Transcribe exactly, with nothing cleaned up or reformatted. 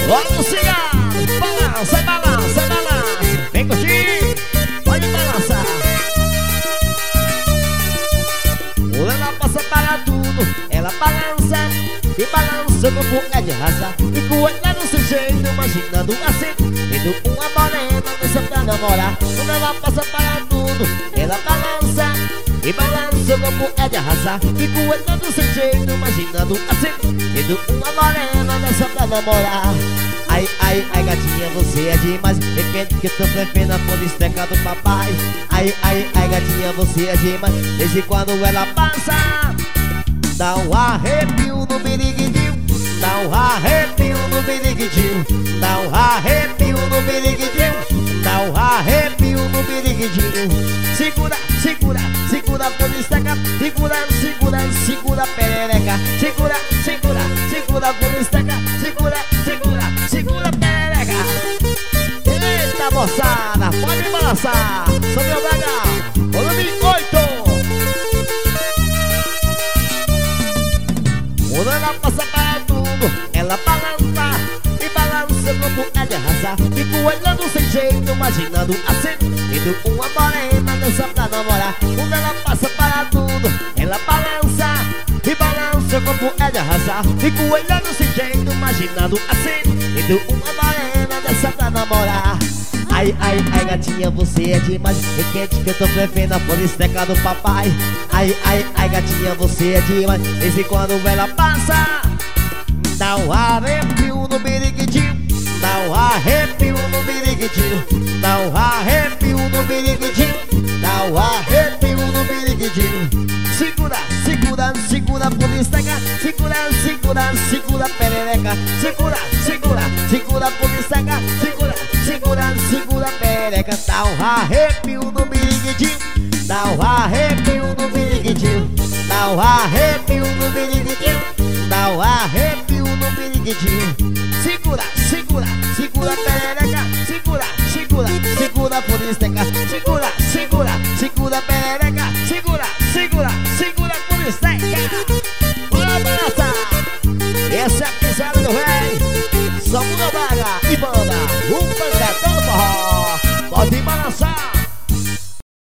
Olha o cigarro, balança, balança, balança. Vem curtir, pode balançar. Quando ela passa para tudo, ela balança e balança, o corpo é de raça. E com o olhar no seu jeito, imaginando assim, tendo uma morena dança pra namorar. Quando ela passa para tudo, ela balança e balança, o corpo é de arrasar. E com o olhar no seu jeito, imaginando assim, tendo uma morena dança pra namorar. Ai, ai, ai, gatinha, você é demais. Repente que eu tô preferindo a polisteca do papai. Ai, ai, ai, gatinha, você é demais. Desde quando ela passa, dá um arrepio no biriguidinho, dá um arrepio no biriguidinho, dá um arrepio no biriguidinho, dá um arrepio no biriguidinho. Segura, segura, segura a polisteca, segura, segura, segura a perereca. Segura, segura, segura a polisteca, segura, segura, segura a perereca. Eita, moçada, pode balançar. Sou meu Braga, volume oito. Quando ela passa para tudo, ela balança e balança, o corpo é de arrasar. Fico olhando sem jeito, imaginando assim, tendo uma morena dança pra namorar. Quando ela passa para tudo, ela balança e balança, o corpo é de arrasar. Fico olhando sem jeito, imaginando assim, tendo uma morena dança pra namorar. Ai, ai, ai, gatinha, você é demais. É quente que eu tô preferindo a polisteca do papai. Ai, ai, ai, gatinha, você é demais. Desde quando ela passa, dá um arrepio no biriguidinho, dá um arrepio no biriguidinho, dá um arrepio no biriguidinho, dá um arrepio no biriguidinho. Segura, segura, segura a polisteca, segura, segura, segura a perereca. Segura, segura, segura a polisteca, segura, segura, segura a perereca. Dá um arrepio no biriguidinho, dá um arrepio no biriguidinho, dá um arrepio no biriguidinho, dá um arrepio no biriguidinho. Segura, segura, segura a perereca.